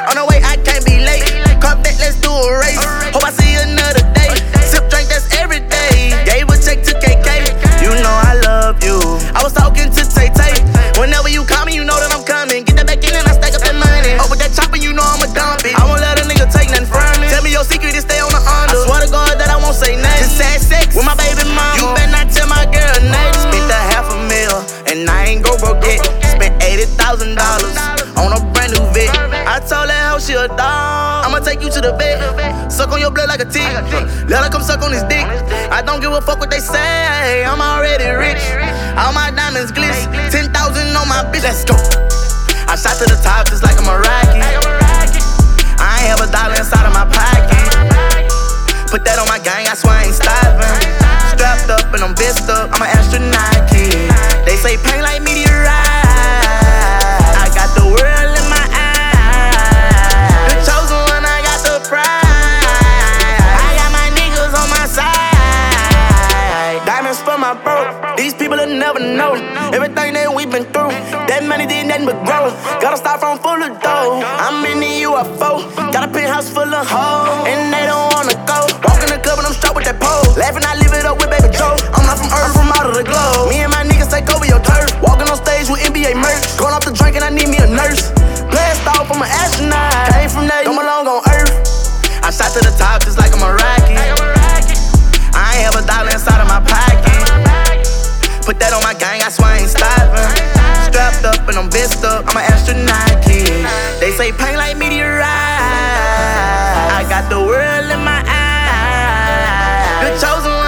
On the way, I can't be late. Come back, let's do a race. Hope I see you another day. Sip, drink, that's every day. Gave a check to KK. You know I love you. I was talking to Tay Tay. Whenever you call me, you know that I'm coming. Get that back in and I stack up that money. Oh, with that chopper, you know I'ma dump it. I won't let a nigga take nothing from me. Tell me your secret is stay on the under. I swear to God that I won't say nothing. Just had sex with my baby mama. You better not tell my girl name. Spent a $500,000 and I ain't go broke yet. Spent $80,000 on a brand new Vic. I told that hoe she a dog. I'ma take you to the bed. Suck on your blood like a tick. Let her come suck on his dick. I don't give a fuck what they say. I'm already rich. All my diamonds glitz. 10,000 on my bitch. Let's go. I shot to the top just like I'm a Rocky. I ain't have a dollar inside of my pocket. Put that on my gang, I swear I ain't stopping. Strapped up and I'm vest up, I'm an astronaut kid. They say pain like meteorite. I got the world in my eyes. The chosen one, I got the prize. I got my niggas on my side. Diamonds for my bro. These people will never know everything that we've been through. That money did nothing but grow. Gotta start from full of dough. I'm in the UFO. Got a penthouse full of hoes, and they don't wanna go. Walk in the club and I'm strapped with that pole. Laughing, I live it up with Baby Joe. I'm not from Earth, from out of the globe. Me and my niggas take over your turf. Walking on stage with NBA merch. Going off the drink and I need me a nurse. Blast off, I'm an astronaut. Came from there, don't belong on Earth. I shot to the top just like I'm a Rocky. I ain't have a dollar inside of my pocket. Put that on my gang, I swear I ain't stopping. Strapped up and I'm vest up, I'm an astronaut kid. They say pain like meteorite. I got the world in my eyes. The chosen